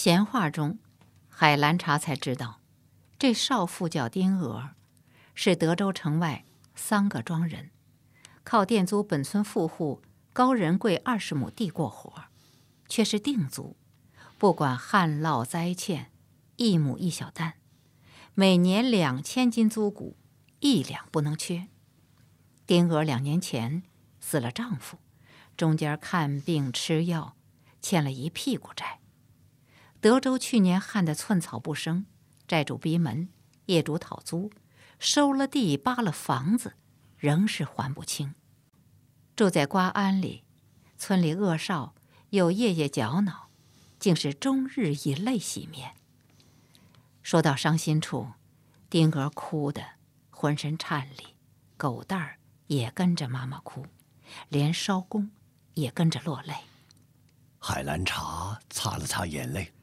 闲话中，海兰察才知道，这少妇叫丁娥，是德州城外3个庄人，靠佃租本村富户高仁贵20亩地过活，却是定租，不管旱涝灾欠，1亩1小担，每年2000斤租谷，1两不能缺。丁娥2年前死了丈夫，中间看病吃药，欠了一屁股债。德州去年旱得寸草不生，债主逼门，业主讨租，收了地扒了房子，仍是还不清。住在瓜庵里，村里恶少又夜夜搅恼，竟是终日以泪洗面。说到伤心处，丁娥哭得浑身颤栗，狗蛋儿也跟着妈妈哭，连艄公也跟着落泪。 海兰察擦了擦眼泪，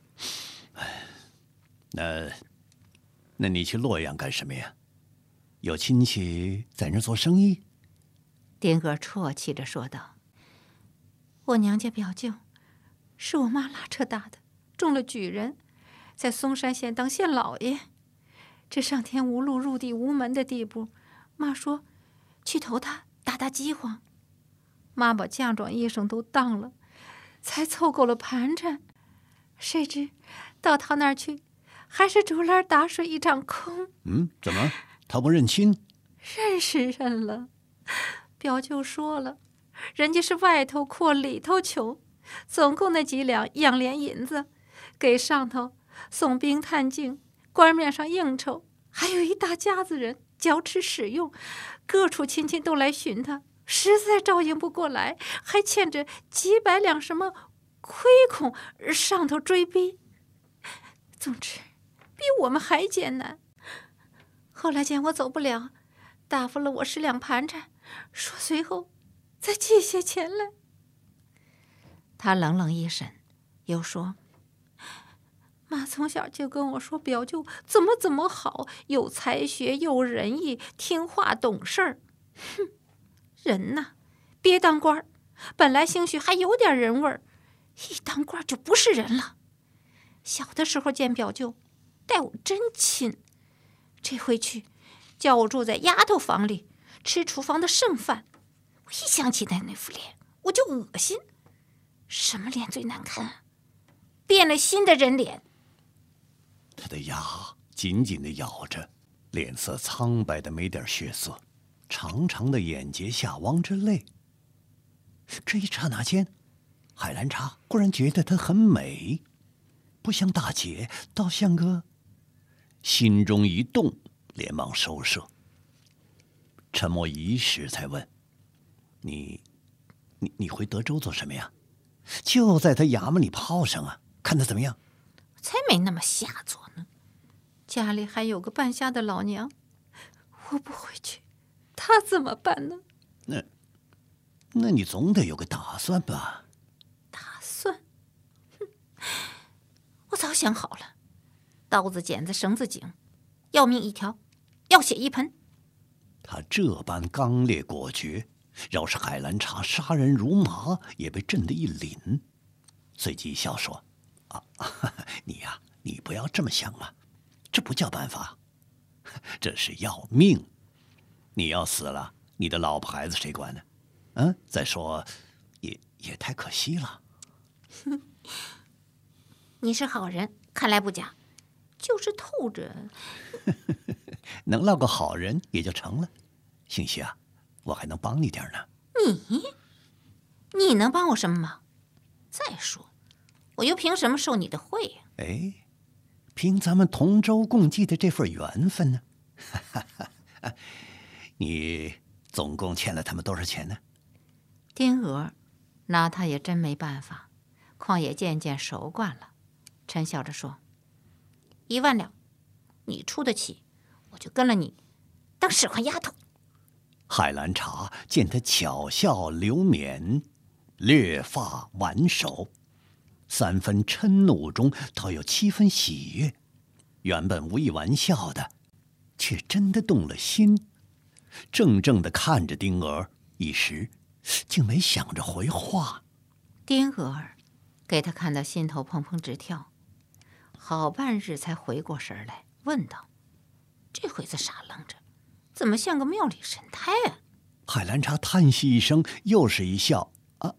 那你去洛阳干什么呀？有亲戚在那儿做生意？ 丁娥啜泣着说道：“我娘家表舅是我妈拉扯大的，中了举人，在嵩山县当县老爷。这上天无路入地无门的地步，妈说去投他打饥荒。妈把嫁妆衣裳都当了，才凑够了盘缠。谁知到他那儿去，还是竹篮打水一场空。” 怎么？他不认亲？ 认是认了，表舅说了，人家是外头阔里头穷，总共那几两养廉银子，给上头送兵探镜，官面上应酬，还有一大家子人交吃使用，各处亲戚都来寻他，实在照应不过来，还欠着几百两什么亏空，上头追逼。总之比我们还艰难。后来见我走不了，答复了我10两盘缠，说随后再寄些钱来。他冷冷一审，又说：“妈从小就跟我说表舅怎么好，有才学又仁义，听话懂事儿。哼，人呐，别当官，本来兴许还有点人味儿，一当官就不是人了。小的时候见表舅，待我真亲。这回去，叫我住在丫头房里，吃厨房的剩饭。我一想起那副脸，我就恶心。什么脸最难看啊？变了心的人脸。” 他的牙紧紧地咬着，脸色苍白的没点血色，长长的眼睫下汪着泪。这一刹那间，海兰察忽然觉得她很美，不像大姐，倒像个……心中一动，连忙收摄。沉默一时，才问：“你回德州做什么呀？就在他衙门里泡上啊，看他怎么样？”“ 才没那么下作呢，家里还有个半瞎的老娘，我不回去，他怎么办呢？”“ 那你总得有个打算吧？”“ 打算？哼，我早想好了，刀子剪子绳子颈，要命一条，要血一盆。” 他这般刚烈果决，饶是海兰察杀人如麻，也被震得一凛，随即一笑说：“你不要这么想嘛，这不叫办法，这是要命。你要死了，你的老婆孩子谁管呢？再说，也太可惜了。”“ 你是好人，看来不假，就是透着。”“ 能落个好人也就成了。兴许啊，我还能帮你点呢。”“ 你能帮我什么忙？再说，我又凭什么受你的贿呀？”“ 凭咱们同舟共济的这份缘分呢。你总共欠了他们多少钱呢？” 丁娥拿他也真没办法，况也渐渐熟惯了，嗔笑着说：“1万两，你出得起，我就跟了你当使唤丫头。” 海兰察见他巧笑流绵，略发挽手，3分嗔怒中倒有7分喜悦，原本无意玩笑的，却真的动了心，怔怔地看着丁娥，一时竟没想着回话。 丁娥给他看得心头砰砰直跳，好半日才回过神来，问道：“这会子傻愣着，怎么像个庙里神胎啊？” 海兰察叹息一声，又是一笑：“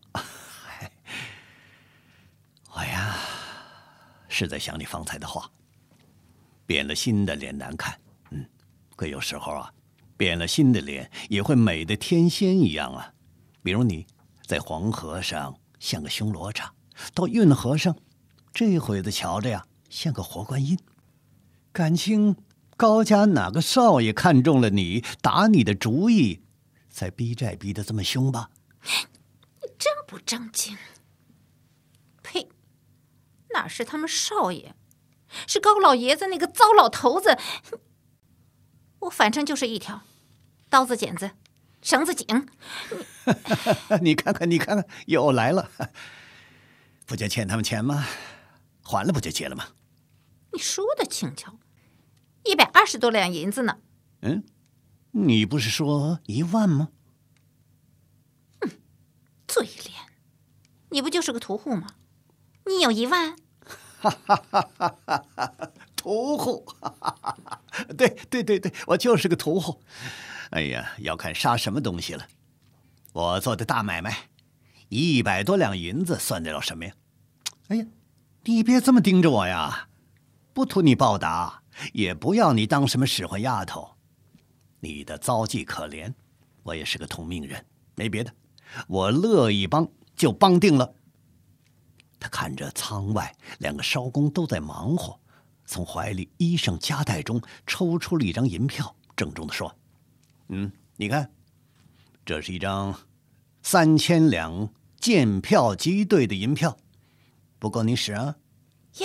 我呀，是在想你方才的话。变了心的脸难看，可有时候啊，变了心的脸也会美得天仙一样啊。比如你在黄河上像个凶罗刹，到运河上，这会子瞧着呀，像个活观音。感情高家哪个少爷看中了你，打你的主意，才逼债逼得这么凶吧？”“ 你真不正经！”“呸！哪是他们少爷，是高老爷子那个糟老头子。我反正就是一条刀子剪子绳子紧。”“ 你看看，你看看，又来了。不就欠他们钱吗？还了不就结了吗？”“ 你说的轻巧，120多两银子呢。”“ 你不是说1万吗？”“ 嘴脸！你不就是个屠户吗？你有1万？”“ 屠户，对，我就是个屠户。哎呀，要看杀什么东西了。我做的大买卖，100多两银子算得了什么呀？哎呀，你别这么盯着我呀，不图你报答，也不要你当什么使唤丫头。你的遭际可怜，我也是个同命人，没别的，我乐意帮就帮定了。”他看着舱外2个艄公都在忙活，从怀里衣裳夹带中抽出了一张银票，郑重地说：“你看，这是一张3000两见票集兑的银票，不够你使啊。”“ 呀！”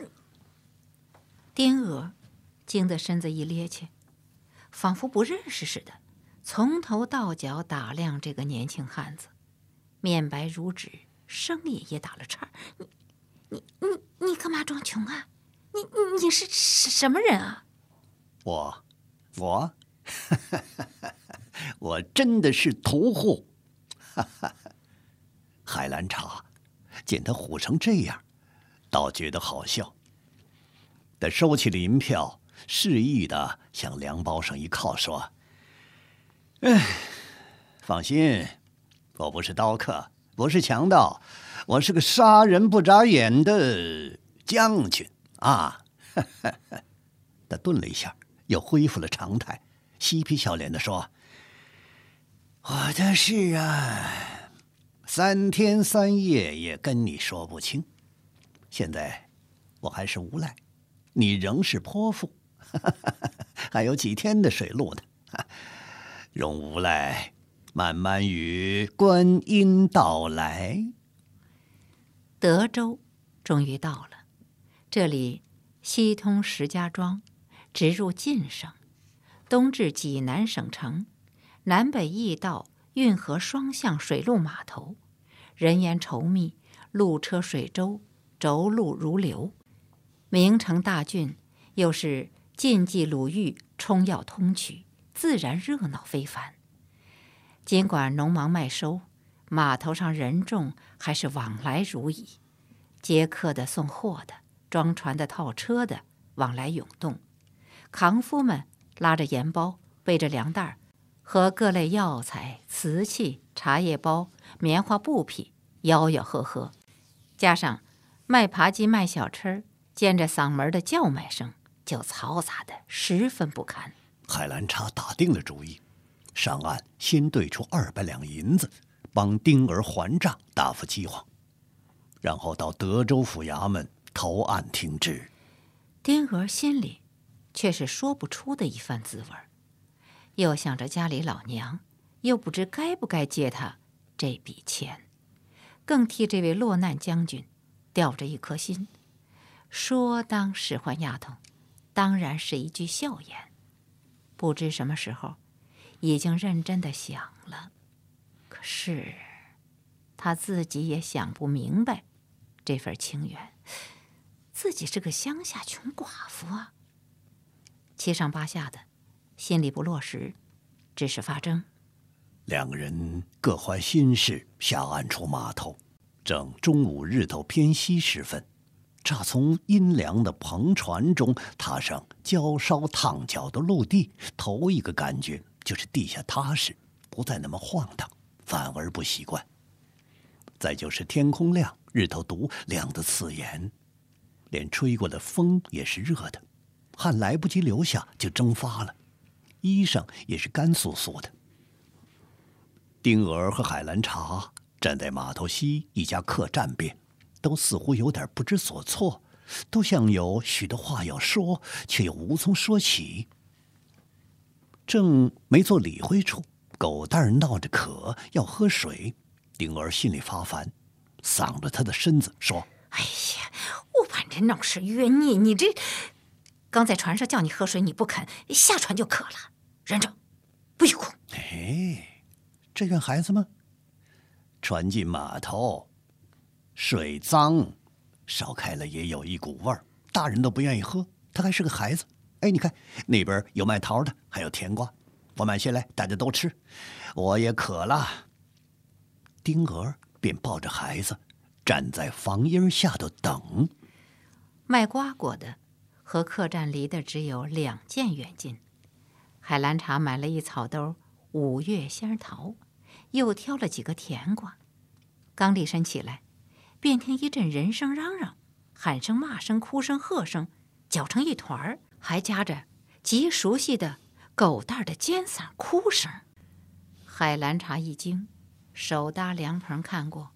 丁娥惊得身子一趔趄，仿佛不认识似的，从头到脚打量这个年轻汉子，面白如纸，声音也打了岔。你干嘛装穷啊？你是什么人啊？”“ 我我真的是屠户。”海兰察见他唬成这样，倒觉得好笑。他收起了银票，示意的向粮包上一靠，说：“放心，我不是刀客，不是强盗，我是个杀人不眨眼的将军啊！”他顿了一下，又恢复了常态，嬉皮笑脸地说：“我的事啊，3天3夜也跟你说不清。现在我还是无赖，你仍是泼妇，还有几天的水路呢。容无赖慢慢与观音到来。” 德州终于到了，这里西通石家庄，直入晋省，东至济南省城，南北驿道运河双向水陆码头，人烟稠密，路车水舟，轴路如流。名城大郡，又是晋冀鲁豫冲要通衢，自然热闹非凡。尽管农忙麦收，码头上人众还是往来如蚁，接客的、送货的、装船的、套车的往来涌动。扛夫们拉着盐包，背着粮袋和各类药材、瓷器、茶叶包、棉花布匹，吆吆喝喝，加上卖扒鸡、卖小吃尖着嗓门的叫卖声，就嘈杂的十分不堪。 海兰察打定了主意，上岸先兑出200两银子，帮丁儿还账，答复饥荒，然后到德州府衙门投案听旨。 丁儿心里却是说不出的一番滋味，又想着家里老娘，又不知该不该借他这笔钱，更替这位落难将军吊着一颗心。说当使唤丫头，当然是一句笑言。不知什么时候，已经认真的想了，可是他自己也想不明白这份情缘。自己是个乡下穷寡妇啊，七上八下的，心里不落实，只是发怔。 2个人各怀心事，下岸出码头， 正中午日头偏西时分，乍从阴凉的篷船中踏上焦烧烫脚的陆地，头一个感觉就是地下踏实，不再那么晃荡，反而不习惯。再就是天空亮，日头毒，亮得刺眼，连吹过的风也是热的，汗来不及流下就蒸发了，衣裳也是干酥酥的。丁娥和海兰察站在码头西一家客栈边，都似乎有点不知所措，都像有许多话要说，却又无从说起。正没做理会处，狗蛋儿闹着渴要喝水，丁儿心里发烦，搡着他的身子说：“ 哎呀，我把这闹事冤孽，你这刚在船上叫你喝水你不肯，下船就渴了，忍着，不许哭。” 哎，这怨孩子吗？船进码头，水脏，烧开了也有一股味儿，大人都不愿意喝，他还是个孩子。哎，你看那边有卖桃的，还有甜瓜，我买些来，大家都吃。我也渴了。丁娥便抱着孩子，站在房檐下头等。 卖瓜果的和客栈离的只有2箭远近。海兰察买了一草兜5月仙桃，又挑了几个甜瓜。刚立身起来，便听一阵人声嚷嚷，喊声、骂声、哭声、喝声，搅成一团儿，还夹着极熟悉的狗蛋的尖嗓哭声。海兰察一惊，手搭凉棚看过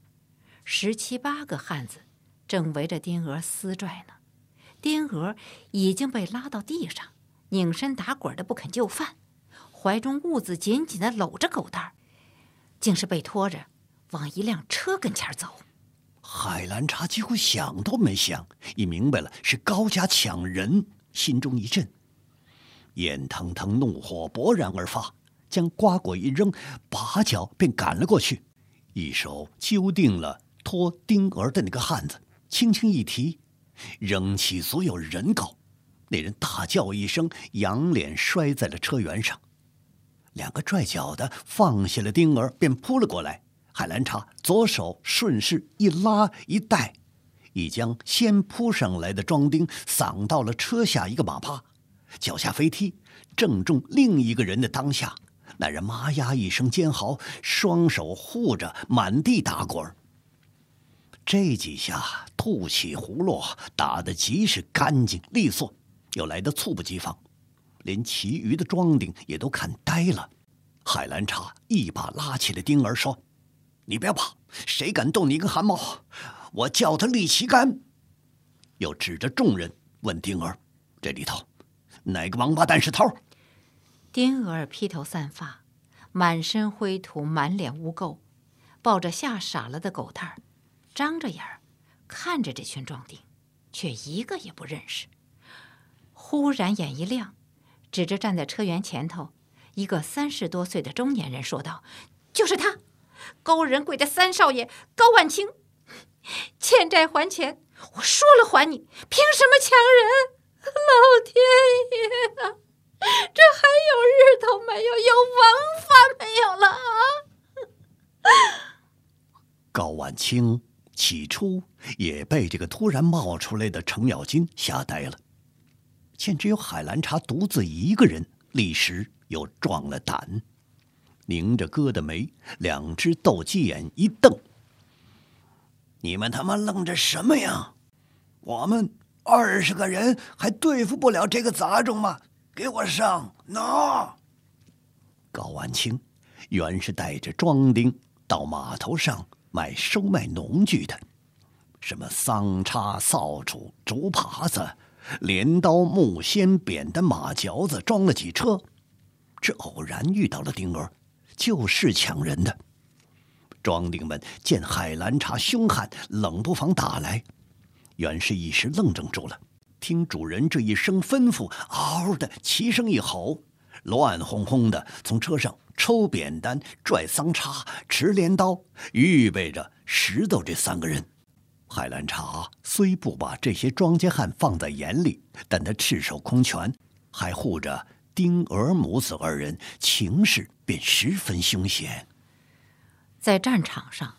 ，17、18个汉子正围着丁娥撕拽呢。丁娥已经被拉到地上，拧身打滚的不肯就范，怀中兀自紧紧地搂着狗蛋，竟是被拖着往一辆车跟前走。 海兰察几乎想都没想，已明白了是高家抢人，心中一震，眼腾腾怒火勃然而发，将瓜果一扔，拔脚便赶了过去，一手揪定了拖丁儿的那个汉子，轻轻一提，扔起足有人高。那人大叫一声，仰脸摔在了车辕上。2个拽脚的放下了丁儿，便扑了过来。海兰察左手顺势一拉一带，已将先扑上来的庄丁搡到了车下一个马趴，脚下飞踢，正中另一个人的当下。那人妈呀一声尖嚎，双手护着，满地打滚。这几下吐起胡落，打得极是干净利索，又来得猝不及防，连其余的庄丁也都看呆了。海兰察一把拉起了丁儿，说：“你不要怕，谁敢动你一根汗毛，我叫他立旗杆。”又指着众人问丁儿：“这里头哪个王八蛋是头？” 丁娥披头散发，满身灰土，满脸污垢，抱着吓傻了的狗蛋儿，张着眼儿看着这群壮丁，却一个也不认识。忽然眼一亮，指着站在车辕前头一个30多岁的中年人说道：“就是他，勾人贵的3少爷高万清，欠债还钱，我说了还你，凭什么强人？老天爷啊！这还有日头没有？有王法没有了啊！” 高万清起初也被这个突然冒出来的程咬金吓呆了，见只有海兰察独自一个人，立时又壮了胆，拧着疙瘩眉，2只斗鸡眼一瞪：“你们他妈愣着什么呀？我们20个人还对付不了这个杂种吗？给我上！喏！”高万清原是带着庄丁到码头上收卖农具的，什么桑叉、扫帚、竹耙子、镰刀、木锨、扁担、马嚼子，装了几车。这偶然遇到了丁儿，就是抢人的。庄丁们见海兰察凶悍，冷不防打来，原是一时愣怔住了。听主人这一声吩咐，嗷的齐声一吼，乱哄哄的从车上抽扁担、拽桑叉、持镰刀，预备着拾掇这3个人。海兰察虽不把这些庄稼汉放在眼里，但他赤手空拳，还护着丁儿母子2人，情势便十分凶险。 在战场上，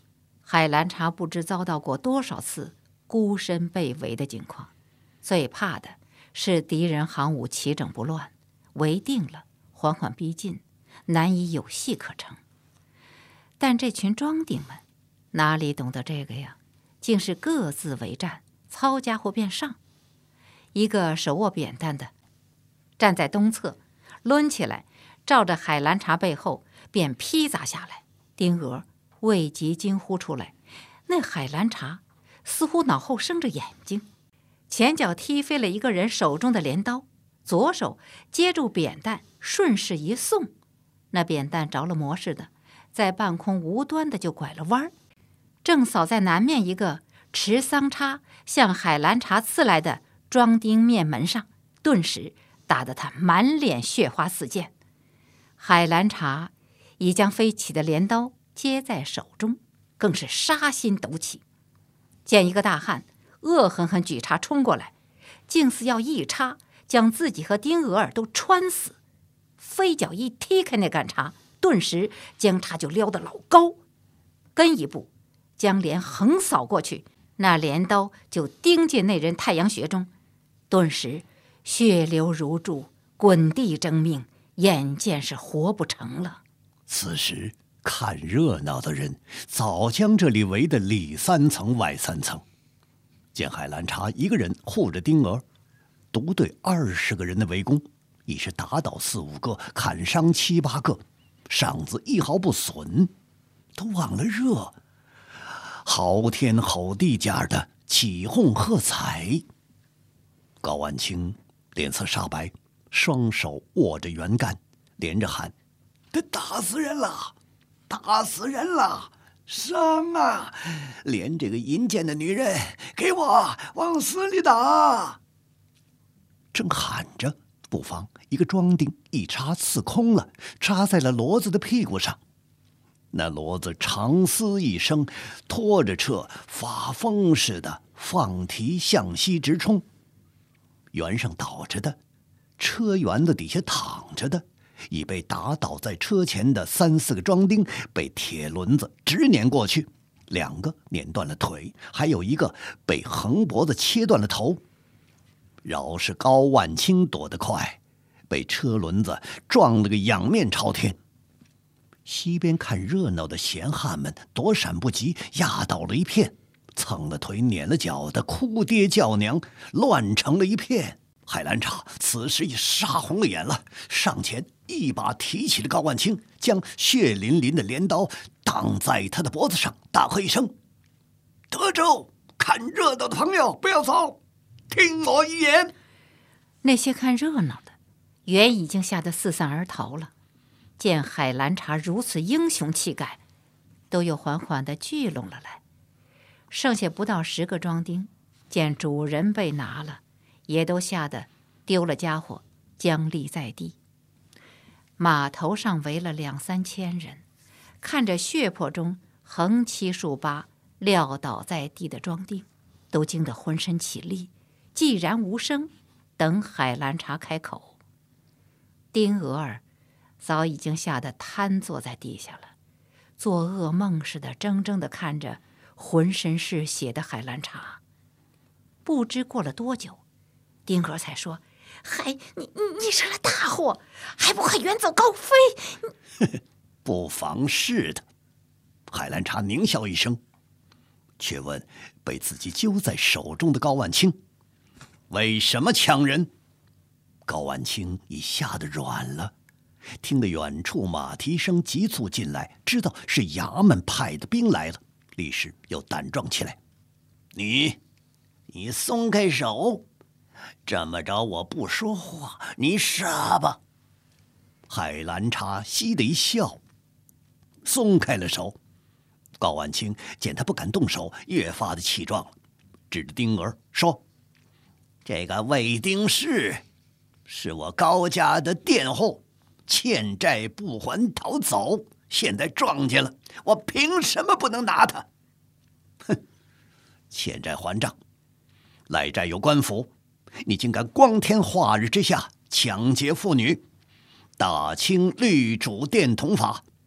海兰察不知遭到过多少次孤身被围的境况，最怕的是敌人行伍齐整不乱，围定了缓缓逼近，难以有戏可乘。但这群庄丁们哪里懂得这个呀，竟是各自为战，操家伙便上。一个手握扁担的站在东侧，抡起来照着海兰察背后便劈砸下来。丁娥未及惊呼出来，那海兰察似乎脑后生着眼睛，前脚踢飞了一个人手中的镰刀，左手接住扁担，顺势一送，那扁担着了魔似的，在半空无端的就拐了弯，正扫在南面一个持桑叉向海兰察刺来的庄丁面门上，顿时打得他满脸血花四溅。海兰察已将飞起的镰刀接在手中，更是杀心陡起，见一个大汉恶狠狠举叉冲过来，竟似要一叉将自己和丁娥儿都穿死，飞脚一踢开那杆叉，顿时将叉就撩得老高，跟一步将镰横扫过去，那镰刀就钉进那人太阳穴中，顿时血流如注，滚地争命，眼见是活不成了。 此时看热闹的人早将这里围得里三层外三层，见海兰察一个人护着丁娥，独对20个人的围攻，已是打倒4、5个，砍伤7、8个，嗓子一毫不损，都忘了热，嚎天吼地家的起哄喝彩。高万清脸色煞白，双手握着圆杆，连着喊：打死人了，打死人了，伤啊！连这个阴间的女人给我往死里打！正喊着，不妨一个庄丁一叉刺空了，插在了骡子的屁股上。那骡子长嘶一声，拖着车发疯似的放蹄向西直冲。辕上倒着的，车辕子底下躺着的，已被打倒在车前的3、4个庄丁被铁轮子直碾过去，2个碾断了腿，还有一个被横脖子切断了头。饶是高万清躲得快，被车轮子撞了个仰面朝天。西边看热闹的闲汉们躲闪不及，压倒了一片，蹭了腿碾了脚的哭爹叫娘乱成了一片。海兰察此时已杀红了眼了，上前一把提起了高万清，将血淋淋的镰刀挡在他的脖子上，大喝一声：德州看热闹的朋友不要走，听我一言。 那些看热闹的原已经吓得四散而逃了，见海兰察如此英雄气概，都又缓缓地聚拢了来。剩下不到10个庄丁，见主人被拿了，也都吓得丢了家伙，僵立在地。码头上围了2、3千人，看着血泊中横七竖八撂倒在地的庄丁，都惊得浑身起立，寂然无声，等海兰察开口。丁娥儿早已经吓得瘫坐在地下了，做噩梦似的怔怔地看着浑身是血的海兰察。不知过了多久，丁娥才说：你成了大祸，还不快远走高飞？ 不妨事的。海兰察狞笑一声，却问被自己揪在手中的高万清：为什么抢人？高万清已吓得软了，听得远处马蹄声急促进来，知道是衙门派的兵来了，立时又胆壮起来：你松开手，这么着我不说话，你杀吧。海兰察嘻的一笑，松开了手。高万清见他不敢动手，越发的气壮了，指着丁儿说：这个魏丁氏是我高家的佃户，欠债不还逃走，现在撞见了，我凭什么不能拿他？哼，欠债还账，赖债有官府，你竟敢光天化日之下抢劫妇女，大清律主殿同法，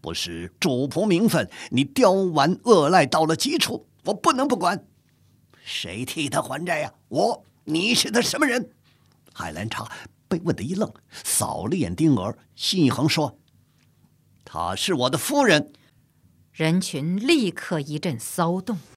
不识主仆名分，你刁顽恶赖到了极处，我不能不管。谁替他还债呀？我。你是他什么人？海兰察被问得一愣，扫了眼丁儿，心一横说：“她是我的夫人。” 人群立刻一阵骚动。